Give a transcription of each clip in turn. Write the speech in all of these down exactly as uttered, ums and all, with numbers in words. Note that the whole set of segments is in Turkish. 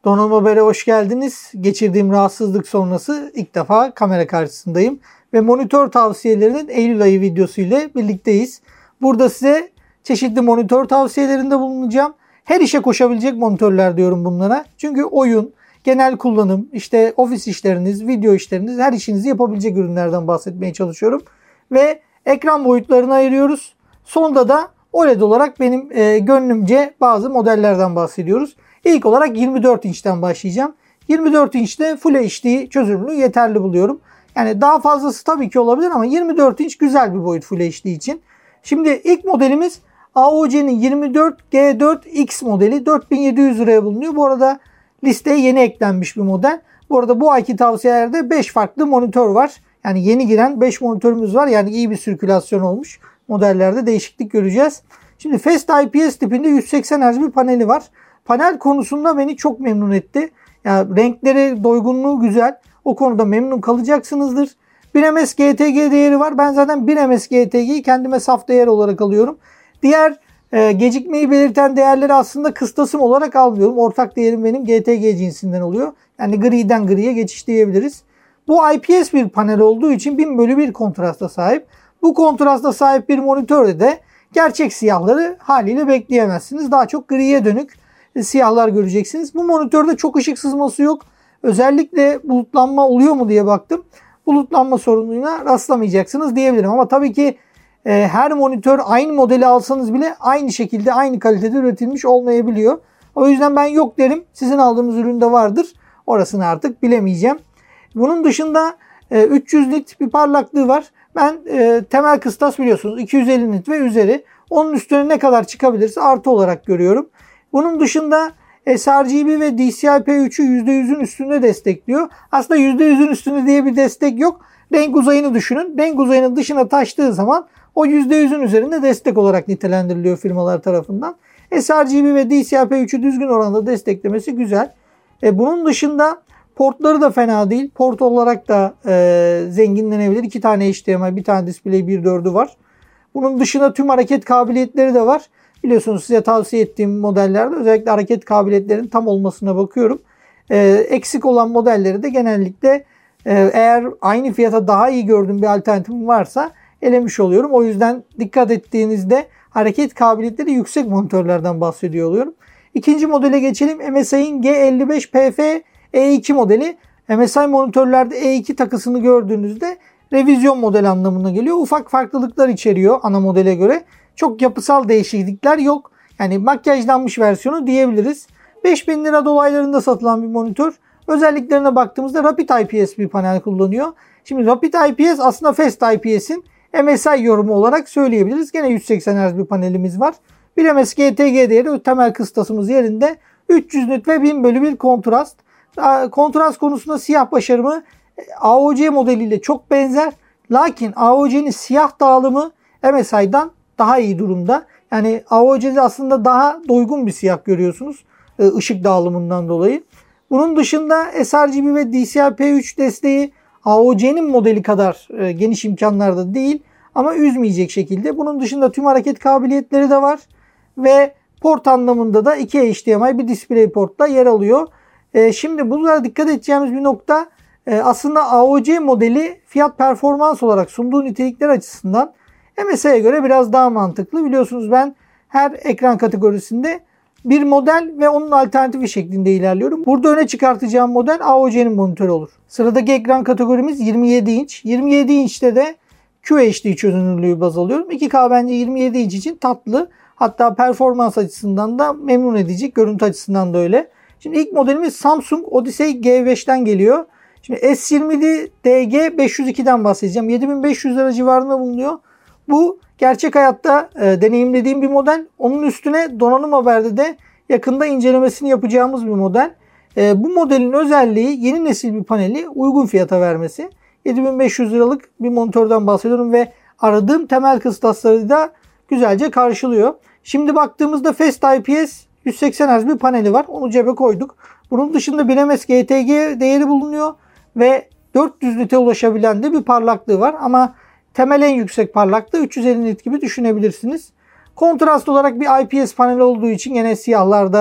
Donanım Haber'e hoş geldiniz. Geçirdiğim rahatsızlık sonrası ilk defa kamera karşısındayım. Ve monitör tavsiyelerinin Eylül ayı videosu ile birlikteyiz. Burada size çeşitli monitör tavsiyelerinde bulunacağım. Her işe koşabilecek monitörler diyorum bunlara. Çünkü oyun, genel kullanım, işte ofis işleriniz, video işleriniz, her işinizi yapabilecek ürünlerden bahsetmeye çalışıyorum. Ve ekran boyutlarını ayırıyoruz. Sonda da O L E D olarak benim e, gönlümce bazı modellerden bahsediyoruz. İlk olarak yirmi dört inçten başlayacağım. yirmi dört inçte Full H D çözünürlüğü yeterli buluyorum. Yani daha fazlası tabii ki olabilir ama yirmi dört inç güzel bir boyut Full H D için. Şimdi ilk modelimiz A O C'nin yirmi dört G dört X modeli dört bin yedi yüz liraya bulunuyor. Bu arada listeye yeni eklenmiş bir model. Bu arada bu ayki tavsiyelerde beş farklı monitör var. Yani yeni giren beş monitörümüz var. Yani iyi bir sirkülasyon olmuş. Modellerde değişiklik göreceğiz. Şimdi Fast I P S tipinde yüz seksen hertz bir paneli var. Panel konusunda beni çok memnun etti. Yani renkleri, doygunluğu güzel. O konuda memnun kalacaksınızdır. bir M S G T G değeri var. Ben zaten bir M S G T G'yi kendime saf değer olarak alıyorum. Diğer e, gecikmeyi belirten değerleri aslında kıstasım olarak almıyorum. Ortak değerim benim G T G cinsinden oluyor. Yani griden griye geçiş diyebiliriz. Bu I P S bir panel olduğu için bin bölü bir kontrasta sahip. Bu kontrasta sahip bir monitörde de gerçek siyahları haliyle bekleyemezsiniz. Daha çok griye dönük siyahlar göreceksiniz. Bu monitörde çok ışık sızması yok. Özellikle bulutlanma oluyor mu diye baktım. Bulutlanma sorununa rastlamayacaksınız diyebilirim. Ama tabii ki e, her monitör aynı modeli alsanız bile aynı şekilde aynı kalitede üretilmiş olmayabiliyor. O yüzden ben yok derim. Sizin aldığınız üründe vardır. Orasını artık bilemeyeceğim. Bunun dışında e, üç yüz nit bir parlaklığı var. Ben e, temel kıstas biliyorsunuz iki yüz elli nit ve üzeri. Onun üstüne ne kadar çıkabilirse artı olarak görüyorum. Bunun dışında s R G B ve D C I P üçü yüzde yüzün üstünde destekliyor. Aslında yüzde yüzün üstünde diye bir destek yok. Renk uzayını düşünün. Renk uzayının dışına taştığı zaman o yüzde yüzün üzerinde destek olarak nitelendiriliyor firmalar tarafından. s R G B ve D C I P üçü düzgün oranda desteklemesi güzel. E, bunun dışında portları da fena değil. Port olarak da e, zenginlenebilir. İki tane H D M I, bir tane display, bir dördü var. Bunun dışında tüm hareket kabiliyetleri de var. Biliyorsunuz size tavsiye ettiğim modellerde özellikle hareket kabiliyetlerinin tam olmasına bakıyorum. E, eksik olan modelleri de genellikle e, eğer aynı fiyata daha iyi gördüğüm bir alternatifim varsa elemiş oluyorum. O yüzden dikkat ettiğinizde hareket kabiliyetleri yüksek monitörlerden bahsediyor oluyorum. İkinci modele geçelim. M S I'nin G elli beş P F E iki modeli. M S I monitörlerde E iki takısını gördüğünüzde revizyon model anlamına geliyor. Ufak farklılıklar içeriyor ana modele göre. Çok yapısal değişiklikler yok. Yani makyajlanmış versiyonu diyebiliriz. beş bin lira dolaylarında satılan bir monitör. Özelliklerine baktığımızda Rapid I P S bir panel kullanıyor. Şimdi Rapid I P S aslında Fast I P S'in M S I yorumu olarak söyleyebiliriz. Gene yüz seksen hertz bir panelimiz var. bir M S G T G değeri temel kıstasımız yerinde. üç yüz nit ve bin bölü bir kontrast. Kontrast konusunda siyah başarımı A O C modeliyle çok benzer. Lakin A O C'nin siyah dağılımı M S I'dan daha iyi durumda. Yani A O C'de aslında daha doygun bir siyah görüyorsunuz. Işık dağılımından dolayı. Bunun dışında s R G B ve D C I P üç desteği A O C'nin modeli kadar geniş imkanlarda değil. Ama üzmeyecek şekilde. Bunun dışında tüm hareket kabiliyetleri de var. Ve port anlamında da iki H D M I bir display portla yer alıyor. Şimdi bunlara dikkat edeceğimiz bir nokta aslında A O C modeli fiyat performans olarak sunduğu nitelikler açısından M S I'ye göre biraz daha mantıklı. Biliyorsunuz ben her ekran kategorisinde bir model ve onun alternatifi şeklinde ilerliyorum. Burada öne çıkartacağım model A O C'nin monitörü olur. Sıradaki ekran kategorimiz yirmi yedi inç. yirmi yedi inçte de Q H D çözünürlüğü baz alıyorum. iki K bence yirmi yedi inç için tatlı. Hatta performans açısından da memnun edici. Görüntü açısından da öyle. Şimdi ilk modelimiz Samsung Odyssey G beşten geliyor. Şimdi S yirmi D G beş yüz ikiden bahsedeceğim. yedi bin beş yüz lira civarında bulunuyor. Bu gerçek hayatta e, deneyimlediğim bir model. Onun üstüne Donanım Haber'de de yakında incelemesini yapacağımız bir model. E, bu modelin özelliği yeni nesil bir paneli uygun fiyata vermesi. yedi bin beş yüz liralık bir monitörden bahsediyorum ve aradığım temel kıstasları da güzelce karşılıyor. Şimdi baktığımızda Fast I P S yüz seksen hertz bir paneli var. Onu cebe koyduk. Bunun dışında bir M S G T G değeri bulunuyor ve dört yüz nite ulaşabilen de bir parlaklığı var. Ama temel en yüksek parlaklığı üç yüz elli nit gibi düşünebilirsiniz. Kontrast olarak bir I P S paneli olduğu için yine siyahlarda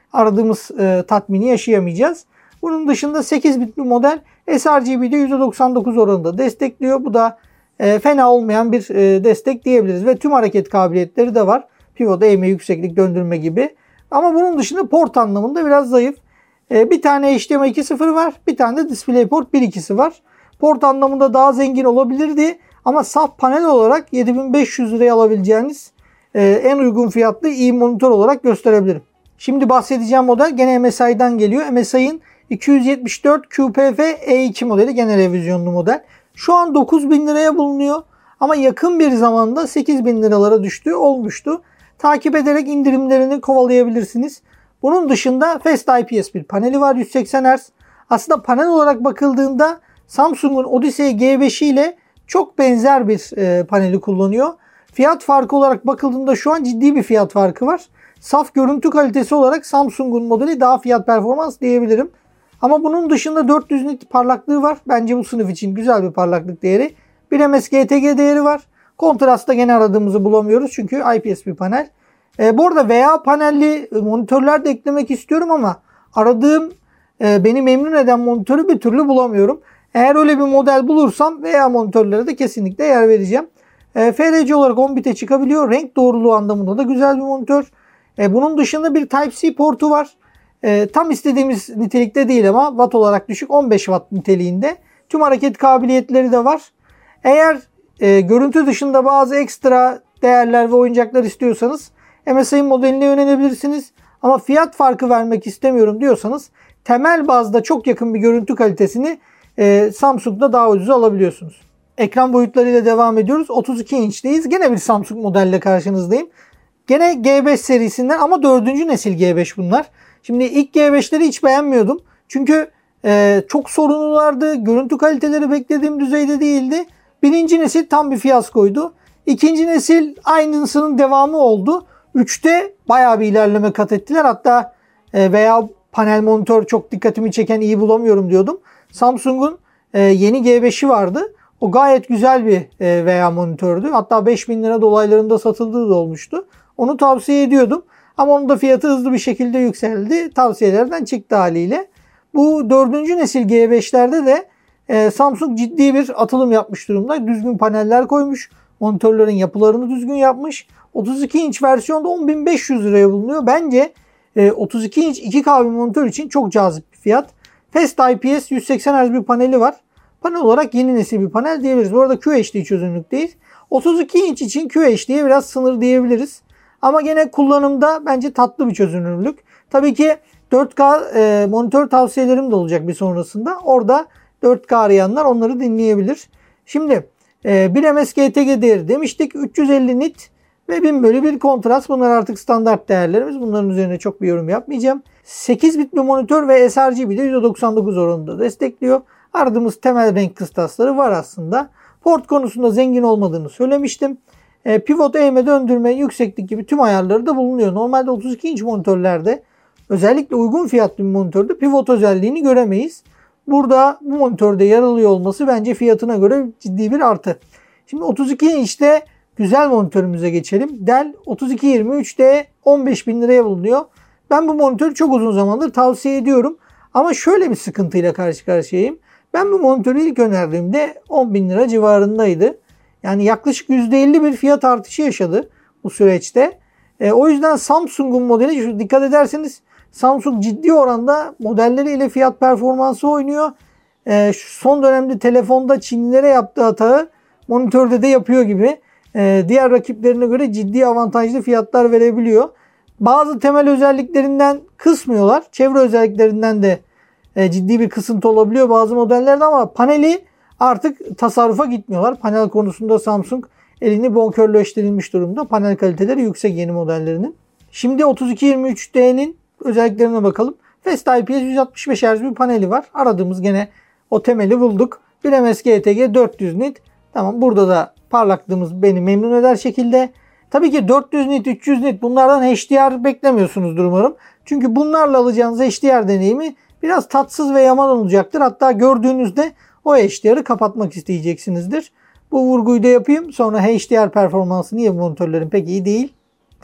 aradığımız e, tatmini yaşayamayacağız. Bunun dışında sekiz bit bir model S R G B'de yüzde doksan dokuz oranında destekliyor. Bu da e, fena olmayan bir e, destek diyebiliriz. Ve tüm hareket kabiliyetleri de var. Pivot, eğme, yükseklik, döndürme gibi. Ama bunun dışında port anlamında biraz zayıf. E, bir tane H D M I iki nokta sıfır var. Bir tane de DisplayPort bir nokta ikisi var. Port anlamında daha zengin olabilirdi. Ama saf panel olarak yedi bin beş yüz liraya alabileceğiniz e, en uygun fiyatlı iyi monitör olarak gösterebilirim. Şimdi bahsedeceğim model gene M S I'dan geliyor. M S I'ın iki yüz yetmiş dört Q P F E iki modeli, gene revizyonlu model. Şu an dokuz bin liraya bulunuyor. Ama yakın bir zamanda sekiz bin liralara düştüğü olmuştu. Takip ederek indirimlerini kovalayabilirsiniz. Bunun dışında Fast I P S bir paneli var, yüz seksen hertz. Aslında panel olarak bakıldığında Samsung'un Odyssey G beş ile çok benzer bir e, paneli kullanıyor. Fiyat farkı olarak bakıldığında şu an ciddi bir fiyat farkı var. Saf görüntü kalitesi olarak Samsung'un modeli daha fiyat performans diyebilirim. Ama bunun dışında dört yüz nit parlaklığı var. Bence bu sınıf için güzel bir parlaklık değeri. bir M S G T G değeri var. Kontrastta gene aradığımızı bulamıyoruz çünkü I P S bir panel. E, bu arada V A panelli monitörler de eklemek istiyorum ama aradığım e, beni memnun eden monitörü bir türlü bulamıyorum. Eğer öyle bir model bulursam V A monitörlere de kesinlikle yer vereceğim. E, F R C olarak on bit'e çıkabiliyor. Renk doğruluğu anlamında da güzel bir monitör. E, bunun dışında bir Type-C portu var. E, tam istediğimiz nitelikte değil ama watt olarak düşük, on beş watt niteliğinde. Tüm hareket kabiliyetleri de var. Eğer e, görüntü dışında bazı ekstra değerler ve oyuncaklar istiyorsanız M S I modeline yönelebilirsiniz. Ama fiyat farkı vermek istemiyorum diyorsanız temel bazda çok yakın bir görüntü kalitesini e, Samsung'da daha ucuza alabiliyorsunuz. Ekran boyutlarıyla devam ediyoruz. otuz iki inçteyiz. Gene bir Samsung modelle karşınızdayım. Gene G beş serisinden ama dördüncü nesil G beş bunlar. Şimdi ilk G beşleri hiç beğenmiyordum. Çünkü e, çok sorunlu vardı. Görüntü kaliteleri beklediğim düzeyde değildi. Birinci nesil tam bir fiyaskoydu. İkinci nesil aynısının devamı oldu. üçte bayağı bir ilerleme kat ettiler. Hatta e, veya panel monitör çok dikkatimi çeken, iyi bulamıyorum diyordum. Samsung'un e, yeni G beşi vardı. O gayet güzel bir e, V A monitördü. Hatta beş bin lira dolaylarında satıldığı da olmuştu. Onu tavsiye ediyordum. Ama onun da fiyatı hızlı bir şekilde yükseldi. Tavsiyelerden çıktı haliyle. Bu dördüncü nesil G beşlerde de e, Samsung ciddi bir atılım yapmış durumda. Düzgün paneller koymuş. Monitörlerin yapılarını düzgün yapmış. otuz iki inç versiyonda on bin beş yüz liraya bulunuyor. Bence e, otuz iki inç iki K bir monitör için çok cazip bir fiyat. Fast I P S yüz seksen hertz bir paneli var. Panel olarak yeni nesil bir panel diyebiliriz. Bu arada Q H D çözünürlükteyiz. otuz iki inç için Q H D'ye biraz sınır diyebiliriz. Ama gene kullanımda bence tatlı bir çözünürlük. Tabii ki dört K e, monitör tavsiyelerim de olacak bir sonrasında. Orada dört K arayanlar onları dinleyebilir. Şimdi e, bir M S G T G değeri demiştik. üç yüz elli nit ve bin bölü bir kontrast. Bunlar artık standart değerlerimiz. Bunların üzerine çok bir yorum yapmayacağım. sekiz bit bir monitör ve S R G B'de yüzde doksan dokuz oranında destekliyor. Aradığımız temel renk kıstasları var aslında. Port konusunda zengin olmadığını söylemiştim. E, pivot, eğme, döndürme, yükseklik gibi tüm ayarları da bulunuyor. Normalde otuz iki inç monitörlerde, özellikle uygun fiyatlı bir monitörde pivot özelliğini göremeyiz. Burada bu monitörde yer alıyor olması bence fiyatına göre ciddi bir artı. Şimdi otuz iki inçte güzel monitörümüze geçelim. Dell otuz iki yirmi üç D on beş bin liraya bulunuyor. Ben bu monitörü çok uzun zamandır tavsiye ediyorum. Ama şöyle bir sıkıntıyla karşı karşıyayım. Ben bu monitörü ilk önerdiğimde on bin lira civarındaydı. Yani yaklaşık yüzde elli bir fiyat artışı yaşadı bu süreçte. E, o yüzden Samsung'un modeli, şu dikkat ederseniz Samsung ciddi oranda modelleriyle fiyat performansı oynuyor. E, şu son dönemde telefonda Çinlilere yaptığı hatayı monitörde de yapıyor gibi. E, diğer rakiplerine göre ciddi avantajlı fiyatlar verebiliyor. Bazı temel özelliklerinden kısmıyorlar. Çevre özelliklerinden de e, ciddi bir kısıntı olabiliyor bazı modellerde ama paneli artık tasarrufa gitmiyorlar. Panel konusunda Samsung elini bonkörleştirilmiş durumda. Panel kaliteleri yüksek yeni modellerinin. Şimdi otuz iki yirmi üç D'nin özelliklerine bakalım. Fast I P S yüz altmış beş hertz bir paneli var. Aradığımız gene o temeli bulduk. bir M S G T G dört yüz nit. Tamam, burada da parlaklığımız beni memnun eder şekilde. Tabii ki dört yüz nit, üç yüz nit bunlardan H D R beklemiyorsunuzdur umarım. Çünkü bunlarla alacağınız H D R deneyimi biraz tatsız ve yaman olacaktır. Hatta gördüğünüzde o H D R'ı kapatmak isteyeceksinizdir. Bu vurguyu da yapayım. Sonra H D R performansı niye bu monitörlerin pek iyi değil demeyin.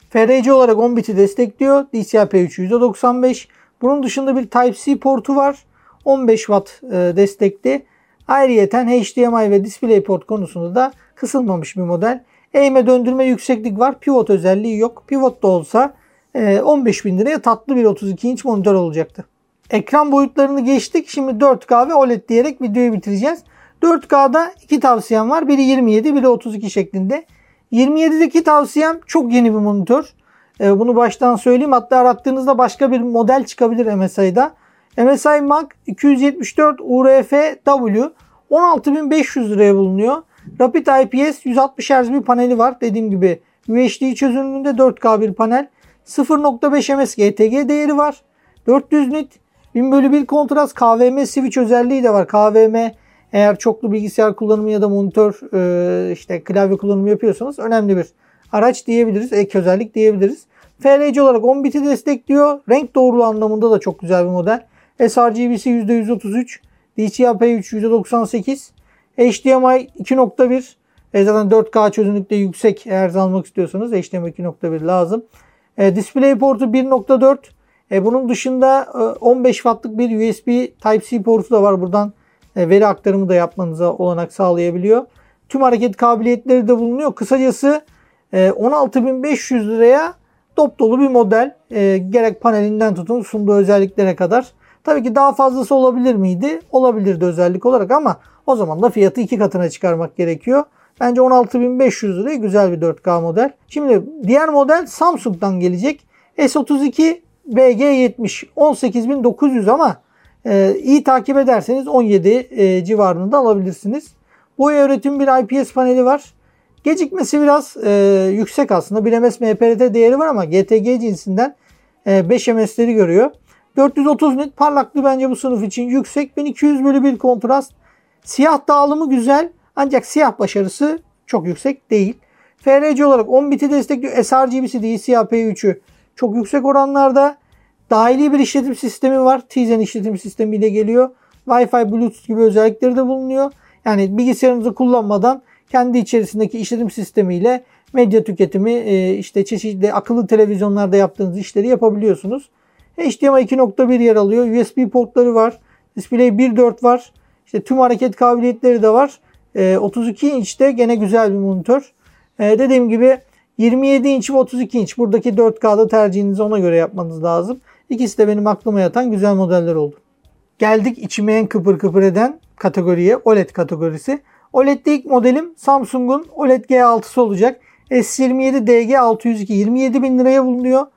F R C olarak on biti destekliyor. D C I P üç yüzde doksan beş. Bunun dışında bir Type-C portu var. on beş watt destekli. Ayrıyeten H D M I ve DisplayPort konusunda da kısılmamış bir model. Eğme döndürme yükseklik var. Pivot özelliği yok. Pivot da olsa on beş bin liraya tatlı bir otuz iki inç monitör olacaktı. Ekran boyutlarını geçtik. Şimdi dört K ve O L E D diyerek videoyu bitireceğiz. dört K'da iki tavsiyem var. Biri yirmi yedi, biri otuz iki şeklinde. yirmi yedideki tavsiyem çok yeni bir monitör. Bunu baştan söyleyeyim. Hatta arattığınızda başka bir model çıkabilir M S I'da. M S I Mag iki yüz yetmiş dört U R F W on altı bin beş yüz liraya bulunuyor. Rapid I P S yüz altmış hertz bir paneli var. Dediğim gibi U H D çözünürlüğünde dört K bir panel. sıfır nokta beş ms G T G değeri var. dört yüz nit, bin bölü bir kontrast, K V M switch özelliği de var. K V M eğer çoklu bilgisayar kullanımı ya da monitör işte klavye kullanımı yapıyorsanız önemli bir araç diyebiliriz. Ek özellik diyebiliriz. F R C olarak on biti destekliyor. Renk doğruluğu anlamında da çok güzel bir model. S R G B'si yüzde yüz otuz üç. D C I P üç yüzde doksan sekiz. H D M I iki nokta bir. E zaten dört K çözünürlükte yüksek eğer almak istiyorsanız H D M I iki nokta bir lazım. E, DisplayPort'u bir nokta dört. E, bunun dışında e, on beş wattlık bir U S B Type-C portu da var. Buradan e, veri aktarımı da yapmanıza olanak sağlayabiliyor. Tüm hareket kabiliyetleri de bulunuyor. Kısacası e, on altı bin beş yüz liraya dop dolu bir model. E, gerek panelinden tutun sunduğu özelliklere kadar. Tabii ki daha fazlası olabilir miydi? Olabilirdi özellik olarak ama o zaman da fiyatı iki katına çıkarmak gerekiyor. Bence on altı bin beş yüz liraya güzel bir dört K model. Şimdi diğer model Samsung'dan gelecek. S otuz iki B G yetmiş on sekiz bin dokuz yüz ama e, iyi takip ederseniz on yedi e, civarında alabilirsiniz. Boya üretim bir I P S paneli var. Gecikmesi biraz e, yüksek aslında. bir ms M P R T değeri var ama G T G cinsinden e, beş ms'leri görüyor. dört yüz otuz nit parlaklığı bence bu sınıf için yüksek. bin iki yüz bölü bir kontrast. Siyah dağılımı güzel ancak siyah başarısı çok yüksek değil. F R C olarak on biti destekliyor. S R G B'si D C I P üçü çok yüksek oranlarda. Dahili bir işletim sistemi var. Tizen işletim sistemiyle geliyor. Wi-Fi, Bluetooth gibi özellikleri de bulunuyor. Yani bilgisayarınızı kullanmadan kendi içerisindeki işletim sistemiyle medya tüketimi, işte çeşitli akıllı televizyonlarda yaptığınız işleri yapabiliyorsunuz. H D M I iki nokta bir yer alıyor. U S B portları var. Display bir nokta dört var. İşte tüm hareket kabiliyetleri de var. otuz iki inçte gene güzel bir monitör. Dediğim gibi yirmi yedi inç ve otuz iki inç. Buradaki dört K'da tercihinizi ona göre yapmanız lazım. İkisi de benim aklıma yatan güzel modeller oldu. Geldik içime en kıpır kıpır eden kategoriye. O L E D kategorisi. O L E D'de ilk modelim Samsung'un O L E D G altısı olacak. S yirmi yedi D G altı yüz iki yirmi yedi bin liraya bulunuyor.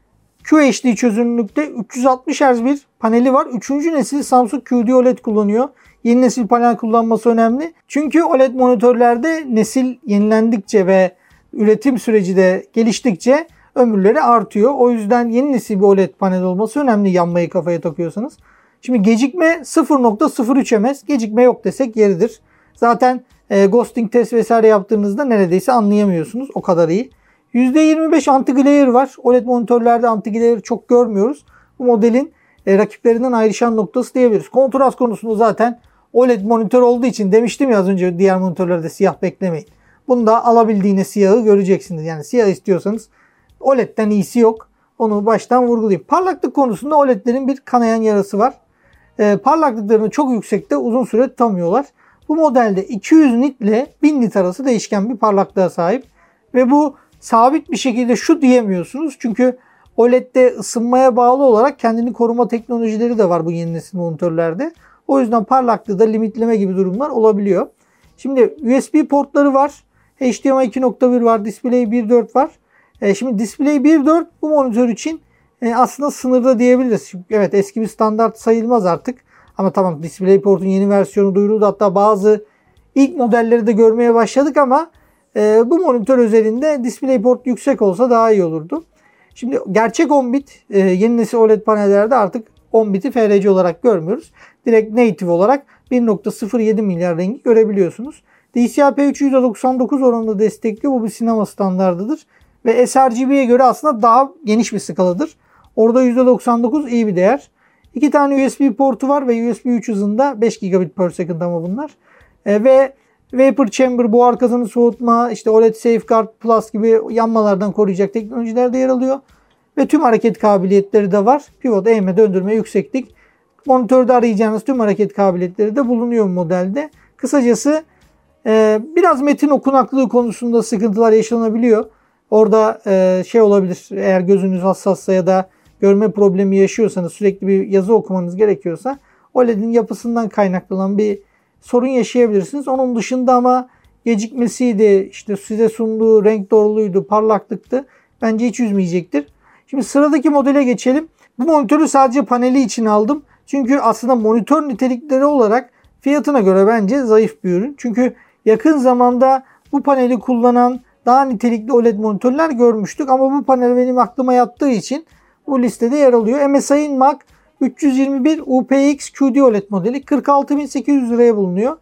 Q H D çözünürlükte üç yüz altmış hertz bir paneli var. üçüncü nesil Samsung Q D O L E D kullanıyor. Yeni nesil panel kullanması önemli. Çünkü O L E D monitörlerde nesil yenilendikçe ve üretim süreci de geliştikçe ömürleri artıyor. O yüzden yeni nesil bir O L E D panel olması önemli yanmayı kafaya takıyorsanız. Şimdi gecikme sıfır nokta sıfır üç ms. Gecikme yok desek yeridir. Zaten e, ghosting test vesaire yaptığınızda neredeyse anlayamıyorsunuz. O kadar iyi. yüzde yirmi beş anti-glare var. O L E D monitörlerde anti-glare çok görmüyoruz. Bu modelin e, rakiplerinden ayrışan noktası diyebiliriz. Kontrast konusunda zaten O L E D monitör olduğu için demiştim ya az önce diğer monitörlerde siyah beklemeyin. Bunda alabildiğiniz siyahı göreceksiniz. Yani siyah istiyorsanız O L E D'den iyisi yok. Onu baştan vurgulayayım. Parlaklık konusunda O L E D'lerin bir kanayan yarası var. E, parlaklıklarını çok yüksekte uzun süre tutamıyorlar. Bu modelde iki yüz nit ile bin nit arası değişken bir parlaklığa sahip. Ve bu sabit bir şekilde şu diyemiyorsunuz. Çünkü O L E D'de ısınmaya bağlı olarak kendini koruma teknolojileri de var bu yeni nesil monitörlerde. O yüzden parlaklığı da limitleme gibi durumlar olabiliyor. Şimdi U S B portları var. H D M I iki nokta bir var. Display bir nokta dört var. E, şimdi Display bir nokta dört bu monitör için e, aslında sınırda diyebiliriz. Çünkü evet eski bir standart sayılmaz artık. Ama tamam DisplayPort'un yeni versiyonu duyuruldu. Hatta bazı ilk modelleri de görmeye başladık ama e, bu monitör özelinde DisplayPort yüksek olsa daha iyi olurdu. Şimdi gerçek on bit e, yeni nesil O L E D panellerde artık on biti F R C olarak görmüyoruz. Direkt native olarak bir nokta sıfır yedi milyar rengi görebiliyorsunuz. D C I P üç yüzde doksan dokuz oranında destekliyor. Bu bir sinema standardıdır. Ve S R G B'ye göre aslında daha geniş bir skaladır. Orada yüzde doksan dokuz iyi bir değer. İki tane U S B portu var ve U S B üç hızında beş gigabit per second ama bunlar. E, ve Vapor Chamber, buhar kazanı soğutma, işte O L E D Safeguard Plus gibi yanmalardan koruyacak teknolojiler de yer alıyor. Ve tüm hareket kabiliyetleri de var. Pivot, eğme, döndürme, yükseklik. Monitörde arayacağınız tüm hareket kabiliyetleri de bulunuyor bu modelde. Kısacası e, biraz metin okunaklığı konusunda sıkıntılar yaşanabiliyor. Orada e, şey olabilir, eğer gözünüz hassassa ya da görme problemi yaşıyorsanız, sürekli bir yazı okumanız gerekiyorsa O L E D'in yapısından kaynaklanan bir sorun yaşayabilirsiniz. Onun dışında ama gecikmesiydi, işte size sunduğu renk doğruluğuydu, parlaklıktı. Bence hiç üzmeyecektir. Şimdi sıradaki modele geçelim. Bu monitörü sadece paneli için aldım. Çünkü aslında monitör nitelikleri olarak fiyatına göre bence zayıf bir ürün. Çünkü yakın zamanda bu paneli kullanan daha nitelikli O L E D monitörler görmüştük. Ama bu panel benim aklıma yattığı için bu listede yer alıyor. M S I'nin Mac üç yüz yirmi bir U P X Q D O L E D modeli kırk altı bin sekiz yüz liraya bulunuyor.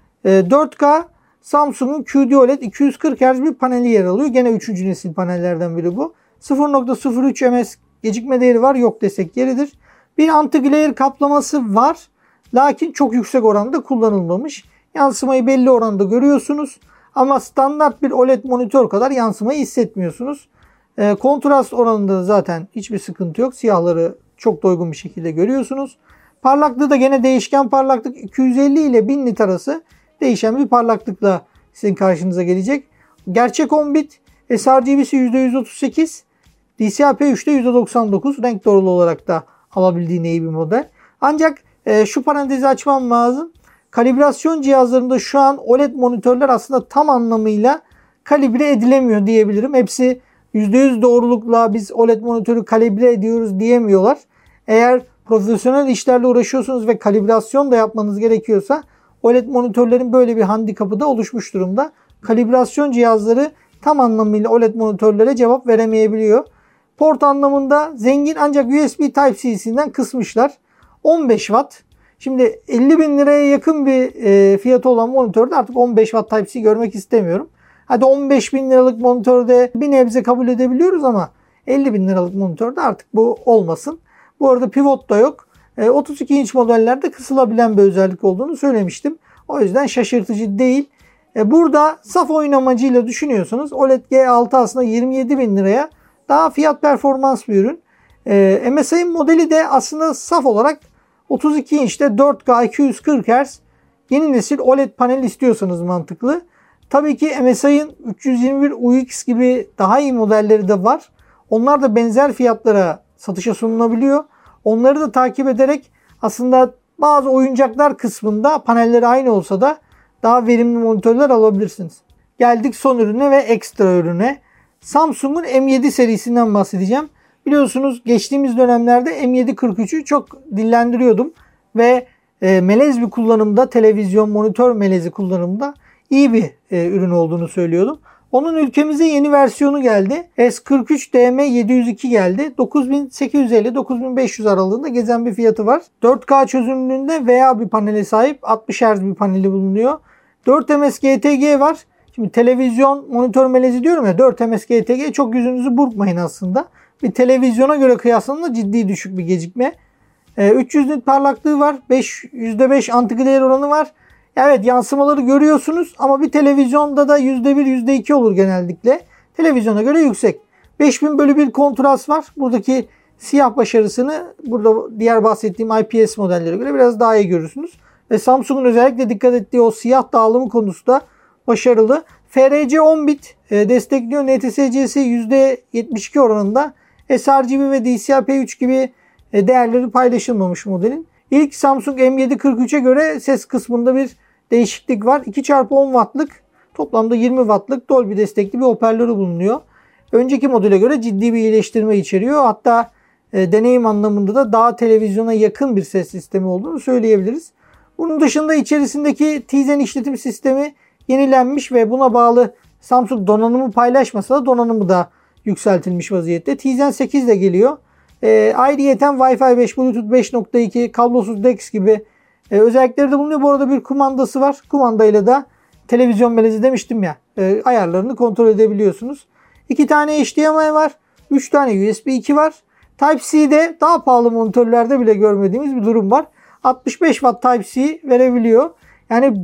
dört K Samsung'un Q D O L E D iki yüz kırk hertz bir paneli yer alıyor. Gene üçüncü nesil panellerden biri bu. sıfır nokta sıfır üç M S gecikme değeri var. Yok desek yeridir. Bir anti-glare kaplaması var. Lakin çok yüksek oranda kullanılmamış. Yansımayı belli oranda görüyorsunuz. Ama standart bir O L E D monitör kadar yansımayı hissetmiyorsunuz. E, kontrast oranında zaten hiçbir sıkıntı yok. Siyahları çok da uygun bir şekilde görüyorsunuz. Parlaklığı da gene değişken parlaklık iki yüz elli ile bin nit arası değişen bir parlaklıkla sizin karşınıza gelecek. Gerçek on bit, S R G B'si yüzde yüz otuz sekiz, D C I P üçte yüzde doksan dokuz, renk doğruluğu olarak da alabildiğine iyi bir model. Ancak e, şu parantezi açmam lazım. Kalibrasyon cihazlarında şu an O L E D monitörler aslında tam anlamıyla kalibre edilemiyor diyebilirim. Hepsi yüzde yüz doğrulukla biz O L E D monitörü kalibre ediyoruz diyemiyorlar. Eğer profesyonel işlerle uğraşıyorsunuz ve kalibrasyon da yapmanız gerekiyorsa O L E D monitörlerin böyle bir handikapı da oluşmuş durumda. Kalibrasyon cihazları tam anlamıyla O L E D monitörlere cevap veremeyebiliyor. Port anlamında zengin ancak U S B Type-C'sinden kısmışlar. on beş watt. Şimdi elli bin liraya yakın bir e, fiyatı olan monitörde artık on beş watt Type-C görmek istemiyorum. Hadi on beş bin liralık monitörde bir nebze kabul edebiliyoruz ama elli bin liralık monitörde artık bu olmasın. Bu arada pivot da yok. E, otuz iki inç modellerde kısılabilen bir özellik olduğunu söylemiştim. O yüzden şaşırtıcı değil. E, burada saf oyun amacıyla düşünüyorsanız O L E D G altı aslında yirmi yedi bin liraya daha fiyat performans bir ürün. E, M S I'nin modeli de aslında saf olarak otuz iki inçte dört K iki yüz kırk hertz yeni nesil O L E D panel istiyorsanız mantıklı. Tabii ki M S I'nin üç yüz yirmi bir U X gibi daha iyi modelleri de var. Onlar da benzer fiyatlara satışa sunulabiliyor. Onları da takip ederek aslında bazı oyuncaklar kısmında panelleri aynı olsa da daha verimli monitörler alabilirsiniz. Geldik son ürüne ve ekstra ürüne. Samsung'un M yedi serisinden bahsedeceğim. Biliyorsunuz geçtiğimiz dönemlerde M yedi kırk üçü çok dillendiriyordum. Ve e, melez bir kullanımda, televizyon, monitör melezi kullanımda iyi bir e, ürün olduğunu söylüyordum. Onun ülkemize yeni versiyonu geldi. S kırk üç D M yedi yüz iki geldi. dokuz bin sekiz yüz elli dokuz bin beş yüz aralığında gezen bir fiyatı var. dört K çözünürlüğünde V A bir panele sahip. altmış hertz bir paneli bulunuyor. dört M S G T G var. Şimdi televizyon, monitör melezi diyorum ya, dört M S G T G çok yüzünüzü burkmayın aslında. Bir televizyona göre kıyaslandığında ciddi düşük bir gecikme. Ee, üç yüz nit parlaklığı var. beş, yüzde beş anti-glare oranı var. Evet, yansımaları görüyorsunuz ama bir televizyonda da yüzde bir, yüzde iki olur genellikle. Televizyona göre yüksek. beş bin bölü bir kontrast var. Buradaki siyah başarısını burada diğer bahsettiğim I P S modellere göre biraz daha iyi görürsünüz. Ve Samsung'un özellikle dikkat ettiği o siyah dağılımı konusunda başarılı. F R C on bit destekliyor. N T S C'si yüzde yetmiş iki oranında. S R G B ve D C I P üç gibi değerleri paylaşılmamış modelin. İlk Samsung M yedi kırk üçe göre ses kısmında bir değişiklik var. iki çarpı on wattlık toplamda yirmi wattlık Dolby destekli bir hoparlörü bulunuyor. Önceki modele göre ciddi bir iyileştirme içeriyor. Hatta e, deneyim anlamında da daha televizyona yakın bir ses sistemi olduğunu söyleyebiliriz. Bunun dışında içerisindeki Tizen işletim sistemi yenilenmiş ve buna bağlı Samsung donanımı paylaşmasa da donanımı da yükseltilmiş vaziyette. Tizen sekiz ile geliyor. E, ayrıyeten Wi-Fi beş, Bluetooth beş nokta iki, kablosuz D E X gibi e, özellikleri de bulunuyor. Bu arada bir kumandası var. Kumandayla da televizyon melezi demiştim ya, e, ayarlarını kontrol edebiliyorsunuz. iki tane H D M I var. üç tane U S B iki var. Type-C'de daha pahalı monitörlerde bile görmediğimiz bir durum var. altmış beş watt Type-C verebiliyor. Yani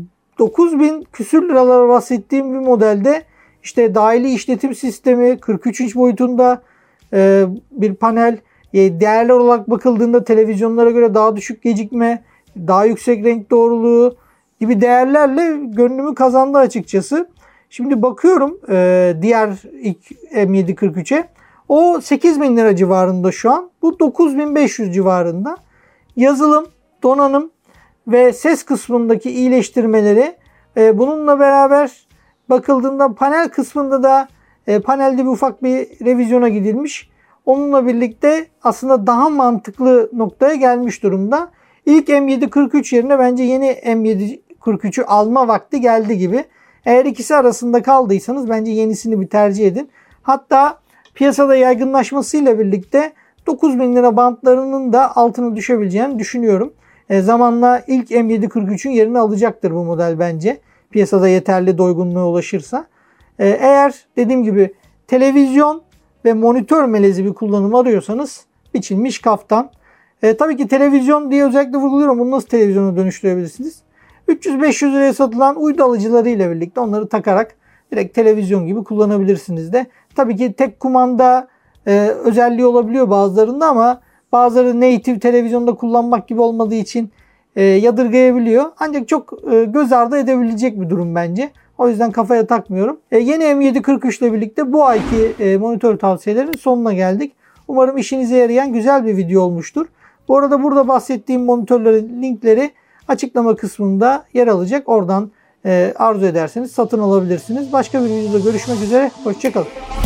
dokuz bin küsür liralara bahsettiğim bir modelde işte dahili işletim sistemi, kırk üç inç boyutunda e, bir panel, e, değerler olarak bakıldığında televizyonlara göre daha düşük gecikme, daha yüksek renk doğruluğu gibi değerlerle gönlümü kazandı açıkçası. Şimdi bakıyorum e, diğer ilk M yedi kırk üçe. O sekiz bin lira civarında şu an. Bu dokuz bin beş yüz civarında. Yazılım, donanım ve ses kısmındaki iyileştirmeleri e, bununla beraber bakıldığında panel kısmında da e, panelde bir ufak bir revizyona gidilmiş. Onunla birlikte aslında daha mantıklı noktaya gelmiş durumda. İlk M yedi kırk üç yerine bence yeni M yedi kırk üçü alma vakti geldi gibi. Eğer ikisi arasında kaldıysanız bence yenisini bir tercih edin. Hatta piyasada yaygınlaşmasıyla birlikte dokuz bin lira bantlarının da altına düşebileceğini düşünüyorum. E, zamanla ilk M yedi kırk üçün yerini alacaktır bu model bence. Piyasada yeterli doygunluğa ulaşırsa. E, eğer dediğim gibi televizyon ve monitör melezi bir kullanım arıyorsanız biçilmiş kaftan. E, tabii ki televizyon diye özellikle vurguluyorum. Bunu nasıl televizyona dönüştürebilirsiniz? üç yüz beş yüz liraya satılan uydu alıcıları ile birlikte onları takarak direkt televizyon gibi kullanabilirsiniz de. Tabii ki tek kumanda e, özelliği olabiliyor bazılarında ama bazıları native televizyonda kullanmak gibi olmadığı için e, yadırgayabiliyor. Ancak çok e, göz ardı edebilecek bir durum bence. O yüzden kafaya takmıyorum. E, yeni M yedi kırk üç ile birlikte bu ayki e, monitör tavsiyelerinin sonuna geldik. Umarım işinize yarayan güzel bir video olmuştur. Bu arada burada bahsettiğim monitörlerin linkleri açıklama kısmında yer alacak. Oradan e, arzu ederseniz satın alabilirsiniz. Başka bir videoda görüşmek üzere. Hoşça kalın.